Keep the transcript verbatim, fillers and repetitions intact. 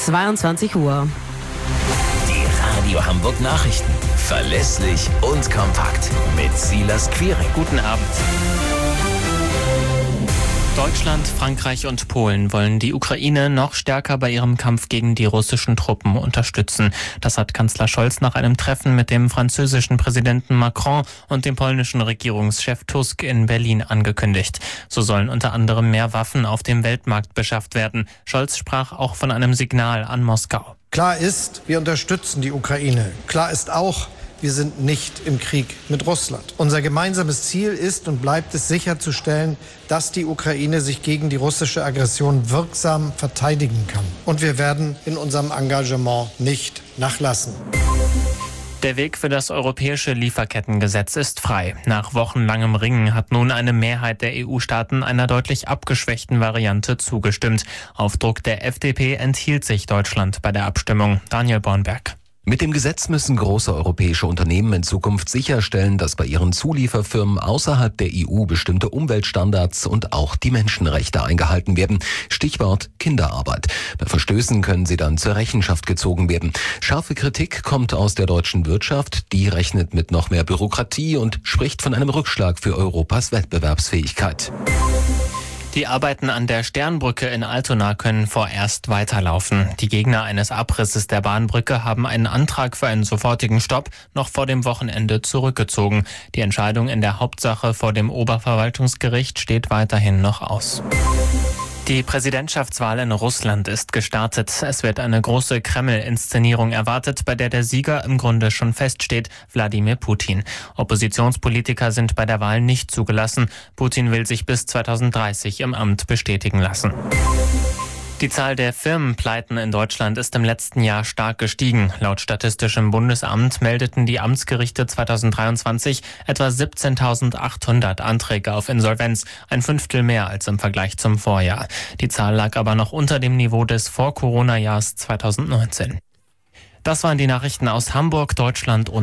zweiundzwanzig Uhr. Die Radio Hamburg Nachrichten. Verlässlich und kompakt. Mit Silas Quiring. Guten Abend. Deutschland, Frankreich und Polen wollen die Ukraine noch stärker bei ihrem Kampf gegen die russischen Truppen unterstützen. Das hat Kanzler Scholz nach einem Treffen mit dem französischen Präsidenten Macron und dem polnischen Regierungschef Tusk in Berlin angekündigt. So sollen unter anderem mehr Waffen auf dem Weltmarkt beschafft werden. Scholz sprach auch von einem Signal an Moskau. Klar ist, wir unterstützen die Ukraine. Klar ist auch, wir sind nicht im Krieg mit Russland. Unser gemeinsames Ziel ist und bleibt es, sicherzustellen, dass die Ukraine sich gegen die russische Aggression wirksam verteidigen kann. Und wir werden in unserem Engagement nicht nachlassen. Der Weg für das europäische Lieferkettengesetz ist frei. Nach wochenlangem Ringen hat nun eine Mehrheit der E U-Staaten einer deutlich abgeschwächten Variante zugestimmt. Auf Druck der F D P enthielt sich Deutschland bei der Abstimmung. Daniel Bornberg. Mit dem Gesetz müssen große europäische Unternehmen in Zukunft sicherstellen, dass bei ihren Zulieferfirmen außerhalb der E U bestimmte Umweltstandards und auch die Menschenrechte eingehalten werden. Stichwort Kinderarbeit. Bei Verstößen können sie dann zur Rechenschaft gezogen werden. Scharfe Kritik kommt aus der deutschen Wirtschaft. Die rechnet mit noch mehr Bürokratie und spricht von einem Rückschlag für Europas Wettbewerbsfähigkeit. Die Arbeiten an der Sternbrücke in Altona können vorerst weiterlaufen. Die Gegner eines Abrisses der Bahnbrücke haben einen Antrag für einen sofortigen Stopp noch vor dem Wochenende zurückgezogen. Die Entscheidung in der Hauptsache vor dem Oberverwaltungsgericht steht weiterhin noch aus. Die Präsidentschaftswahl in Russland ist gestartet. Es wird eine große Kreml-Inszenierung erwartet, bei der der Sieger im Grunde schon feststeht, Wladimir Putin. Oppositionspolitiker sind bei der Wahl nicht zugelassen. Putin will sich bis zweitausenddreißig im Amt bestätigen lassen. Die Zahl der Firmenpleiten in Deutschland ist im letzten Jahr stark gestiegen. Laut Statistischem Bundesamt meldeten die Amtsgerichte zweitausenddreiundzwanzig etwa siebzehntausendachthundert Anträge auf Insolvenz, ein Fünftel mehr als im Vergleich zum Vorjahr. Die Zahl lag aber noch unter dem Niveau des Vor-Corona-Jahrs zweitausendneunzehn. Das waren die Nachrichten aus Hamburg, Deutschland und